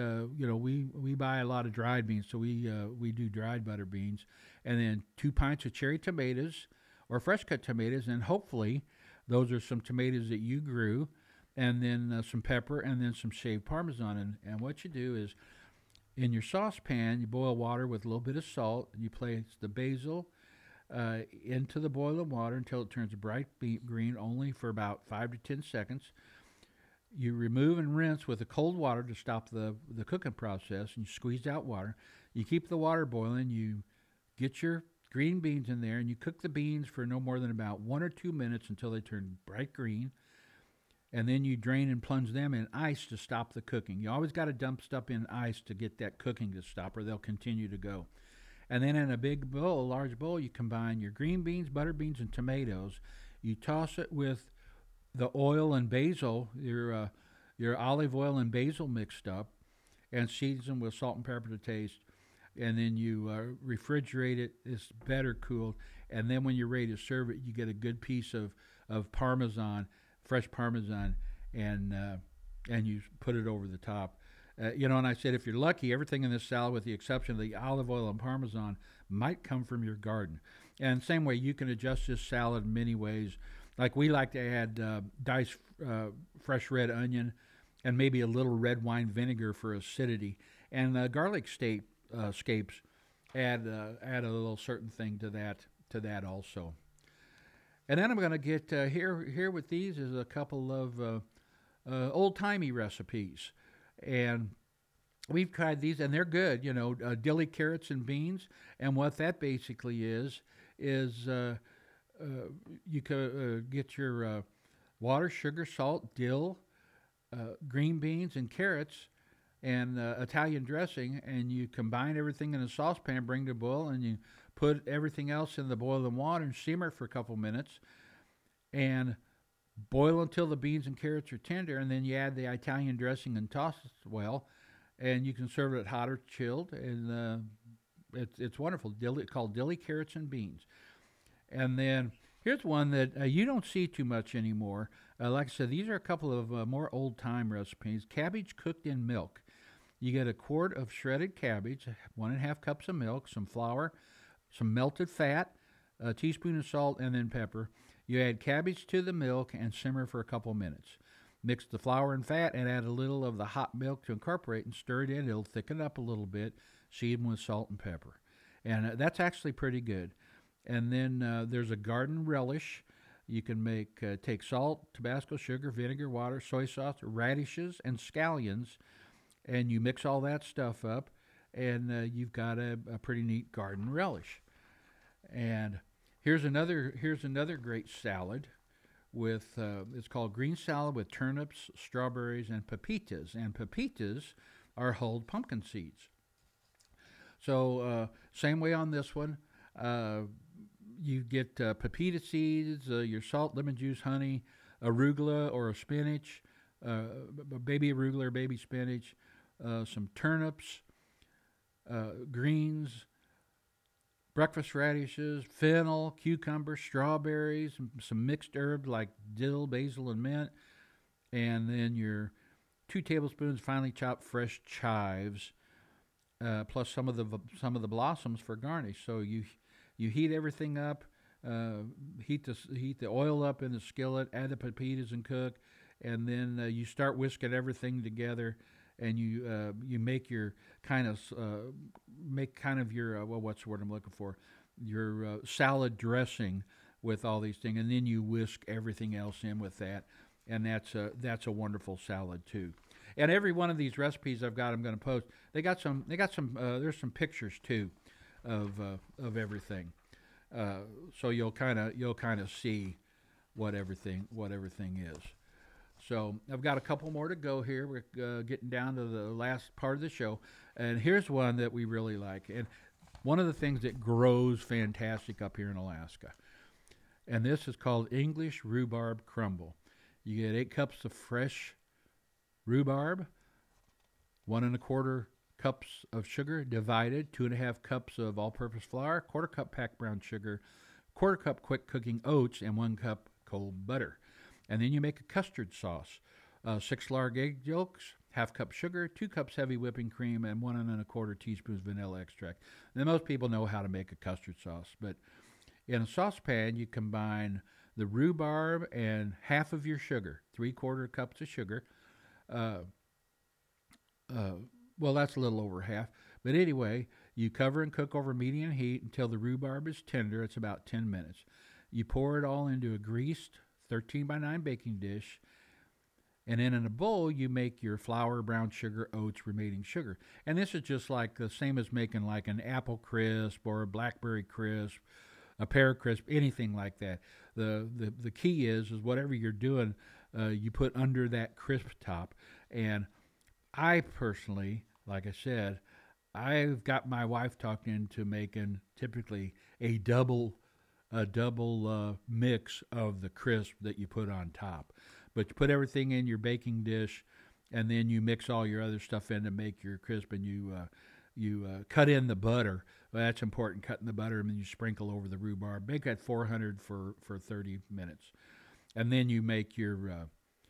we buy a lot of dried beans, so we do dried butter beans, and then 2 pints of cherry tomatoes or fresh cut tomatoes, and hopefully those are some tomatoes that you grew, and then some pepper, and then some shaved Parmesan. And what you do is, in your saucepan, you boil water with a little bit of salt, and you place the basil into the boiling water until it turns a bright green, only for about 5 to 10 seconds. You remove and rinse with the cold water to stop the cooking process, and you squeeze out water. You keep the water boiling. You get your green beans in there, and you cook the beans for no more than about 1 or 2 minutes until they turn bright green. And then you drain and plunge them in ice to stop the cooking. You always got to dump stuff in ice to get that cooking to stop, or they'll continue to go. And then in a big bowl, a large bowl, you combine your green beans, butter beans, and tomatoes. You toss it with the oil and basil, your olive oil and basil mixed up, and season with salt and pepper to taste. And then you refrigerate it. It's better cooled. And then when you're ready to serve it, you get a good piece of Parmesan, fresh Parmesan, and you put it over the top. And I said, if you're lucky, everything in this salad, with the exception of the olive oil and Parmesan, might come from your garden. And same way, you can adjust this salad in many ways. Like we like to add diced fresh red onion and maybe a little red wine vinegar for acidity. And garlic scapes add a little certain thing to that also. And then I'm going to get here with these is a couple of old-timey recipes. And we've tried these, and they're good, dilly carrots and beans. And what that basically is you could get your water, sugar, salt, dill, green beans, and carrots, and Italian dressing, and you combine everything in a saucepan, bring to a boil, and you put everything else in the boiling water and simmer it for a couple minutes, and boil until the beans and carrots are tender, and then you add the Italian dressing and toss it well, and you can serve it hot or chilled, and it's wonderful. Called dilly carrots and beans. And then here's one that you don't see too much anymore. Like I said, these are a couple of more old time recipes. Cabbage cooked in milk. You get a quart of shredded cabbage, 1.5 cups of milk, some flour, some melted fat, a teaspoon of salt, and then pepper. You add cabbage to the milk and simmer for a couple minutes. Mix the flour and fat and add a little of the hot milk to incorporate and stir it in. It'll thicken up a little bit. Season with salt and pepper. And that's actually pretty good. And then there's a garden relish. You can take salt, Tabasco, sugar, vinegar, water, soy sauce, radishes, and scallions, and you mix all that stuff up, and you've got a pretty neat garden relish. And here's another great salad with it's called green salad with turnips, strawberries, and pepitas. And pepitas are hulled pumpkin seeds. So same way on this one. You get pepita seeds, your salt, lemon juice, honey, arugula or a spinach, baby arugula or baby spinach, some turnips, greens, breakfast radishes, fennel, cucumber, strawberries, some mixed herbs like dill, basil, and mint, and then your 2 tablespoons finely chopped fresh chives, plus some of the blossoms for garnish. So you heat everything up, heat the oil up in the skillet, add the pepitas and cook, and then you start whisking everything together, and you make your your what's the word I'm looking for, your salad dressing with all these things, and then you whisk everything else in with that, and that's a wonderful salad too. And every one of these recipes I'm going to post. They got some. There's some pictures too, of everything. So you'll kind of see what everything is. So I've got a couple more to go here. We're getting down to the last part of the show, and here's one that we really like, and one of the things that grows fantastic up here in Alaska, and this is called English rhubarb crumble. You get 8 cups of fresh rhubarb, 1 1/4 cups of sugar divided, 2.5 cups of all-purpose flour, 1/4 cup packed brown sugar, 1/4 cup quick cooking oats, and 1 cup cold butter. And then you make a custard sauce. 6 large egg yolks, 1/2 cup sugar, 2 cups heavy whipping cream, and 1 1/4 teaspoons vanilla extract. Now, most people know how to make a custard sauce, but in a saucepan, you combine the rhubarb and half of your sugar, 3/4 cups of sugar. Well, that's a little over half. But anyway, you cover and cook over medium heat until the rhubarb is tender. It's about 10 minutes. You pour it all into a greased 13 by 9 baking dish. And then in a bowl, you make your flour, brown sugar, oats, remaining sugar. And this is just like the same as making like an apple crisp or a blackberry crisp, a pear crisp, anything like that. The key is whatever you're doing, you put under that crisp top. And I personally, like I said, I've got my wife talked into making typically a double mix of the crisp that you put on top. But you put everything in your baking dish, and then you mix all your other stuff in to make your crisp, and you cut in the butter. Well, that's important, cutting the butter, and then you sprinkle over the rhubarb. Bake at 400 for 30 minutes, and then you make your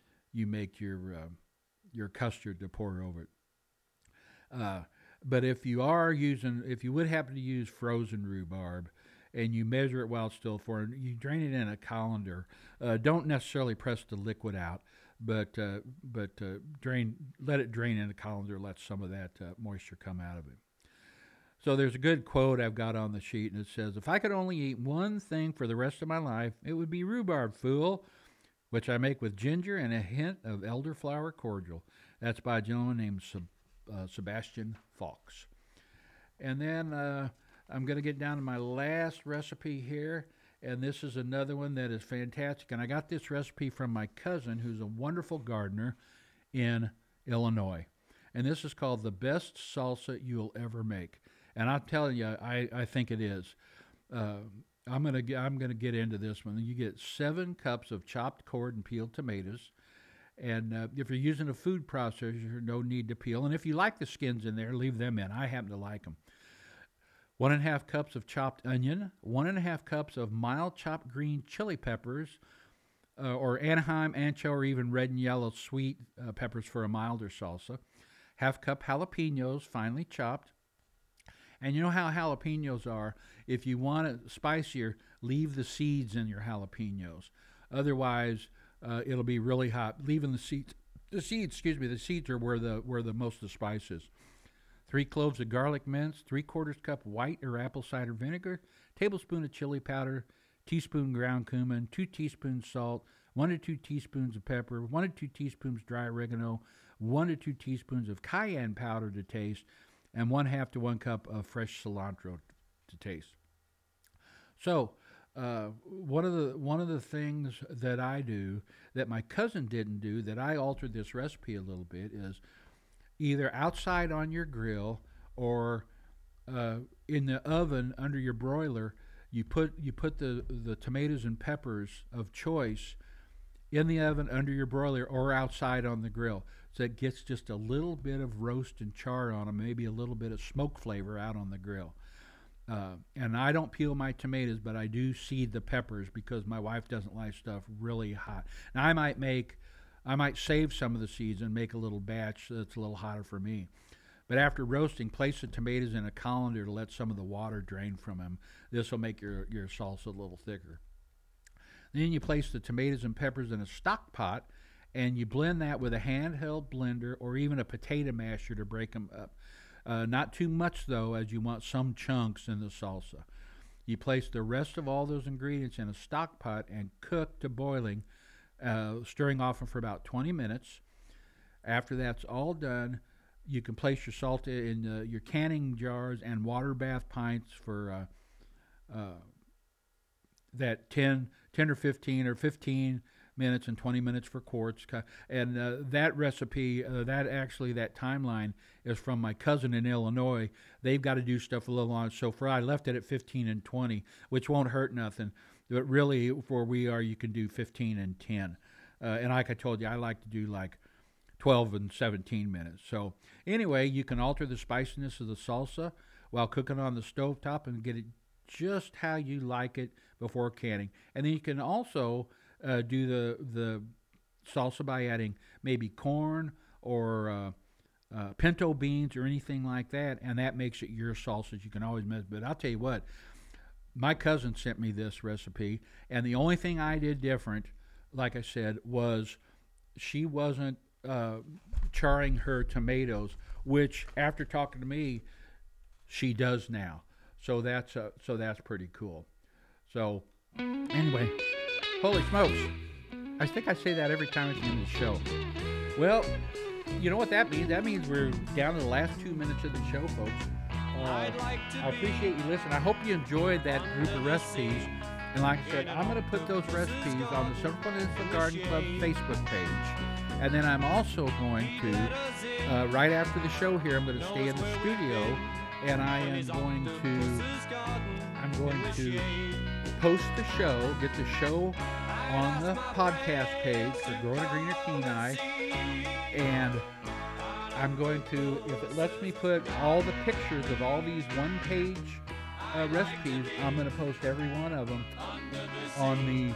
custard to pour over it. But if you would happen to use frozen rhubarb, and you measure it while it's still formed, you drain it in a colander. Don't necessarily press the liquid out, but let it drain in a colander. Let some of that moisture come out of it. So there's a good quote I've got on the sheet, and it says, "If I could only eat one thing for the rest of my life, it would be rhubarb fool, which I make with ginger and a hint of elderflower cordial." That's by a gentleman named Sebastian Fawkes. And then I'm going to get down to my last recipe here, and this is another one that is fantastic. And I got this recipe from my cousin, who's a wonderful gardener in Illinois. and this is called the best salsa you'll ever make. And I'm telling you, I think it is. Uh, I'm gonna get into this one. You get 7 cups of chopped, cored, and peeled tomatoes. And if you're using a food processor, no need to peel. And if you like the skins in there, leave them in. I happen to like them. 1.5 cups of chopped onion, 1.5 cups of mild chopped green chili peppers, or Anaheim, ancho, or even red and yellow sweet peppers for a milder salsa. 1/2 cup jalapenos, finely chopped. And you know how jalapenos are. If you want it spicier, leave the seeds in your jalapenos. Otherwise, it'll be really hot. Leaving the seeds. The seeds are where the most of the spice is. 3 cloves of garlic minced, 3/4 cup white or apple cider vinegar, tablespoon of chili powder, teaspoon ground cumin, 2 teaspoons salt, 1 to 2 teaspoons of pepper, 1 to 2 teaspoons dry oregano, 1 to 2 teaspoons of cayenne powder to taste, and 1/2 to 1 cup of fresh cilantro to taste. So, one of the things that I do that my cousin didn't do, that I altered this recipe a little bit, is either outside on your grill or in the oven under your broiler. You put the tomatoes and peppers of choice in the oven under your broiler or outside on the grill, so it gets just a little bit of roast and char on them, maybe a little bit of smoke flavor out on the grill. And I don't peel my tomatoes, but I do seed the peppers because my wife doesn't like stuff really hot. Now I might save some of the seeds and make a little batch that's a little hotter for me. But after roasting, place the tomatoes in a colander to let some of the water drain from them. This will make your salsa a little thicker. Then you place the tomatoes and peppers in a stock pot, and you blend that with a handheld blender or even a potato masher to break them up. Not too much, though, as you want some chunks in the salsa. You place the rest of all those ingredients in a stock pot and cook to boiling, stirring often for about 20 minutes. After that's all done, you can place your salsa in your canning jars and water bath pints for that 10 or 15 minutes and 20 minutes for quarts. And that recipe, that timeline is from my cousin in Illinois. They've got to do stuff a little on. So I left it at 15 and 20, which won't hurt nothing. But really, for we are, you can do 15 and 10. And like I told you, I like to do like 12 and 17 minutes. So anyway, you can alter the spiciness of the salsa while cooking on the stovetop and get it just how you like it before canning. And then you can also do the salsa by adding maybe corn or pinto beans or anything like that, and that makes it your salsa. You can always mess. But I'll tell you what, my cousin sent me this recipe, and the only thing I did different, like I said, was she wasn't charring her tomatoes, which after talking to me, she does now. So that's pretty cool. So anyway, holy smokes! I think I say that every time at the end of the show. Well, you know what that means? That means we're down to the last 2 minutes of the show, folks. I appreciate you listening. I hope you enjoyed that group of recipes. And like I said, I'm going to put those recipes on the Central Peninsula Garden Club Facebook page. And then I'm also going to, right after the show here, I'm going to stay in the studio, and I'm going to post the show, get the show on the podcast page for Growing a Greener Kenai, and I'm going to, if it lets me put all the pictures of all these one-page recipes, I'm going to post every one of them on the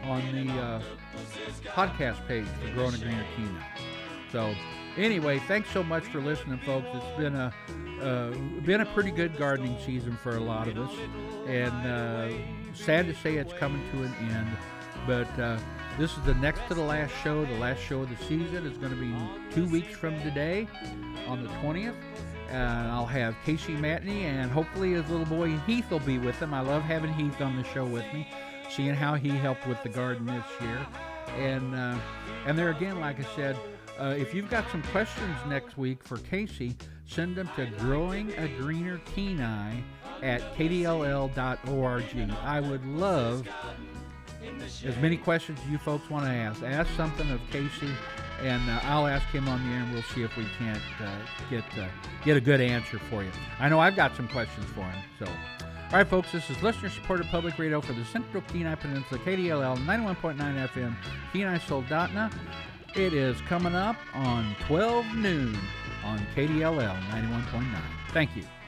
podcast page for Growing a Greener Kenai. So anyway, thanks so much for listening, folks. It's been a pretty good gardening season for a lot of us, and sad to say it's coming to an end. But this is the next to the last show. The last show of the season is going to be 2 weeks from today, on the 20th. And I'll have Casey Matney, and hopefully his little boy Heath will be with him. I love having Heath on the show with me, seeing how he helped with the garden this year. And there again, like I said, if you've got some questions next week for Casey, send them to growingagreenerkenai at kdll.org. I would love as many questions as you folks want to ask. Ask something of Casey, and I'll ask him on the air, and we'll see if we can't get a good answer for you. I know I've got some questions for him. So, all right, folks, this is listener-supported public radio for the Central Kenai Peninsula, KDLL 91.9 FM, Kenai Soldotna. It is coming up on 12 noon on KDLL 91.9. Thank you.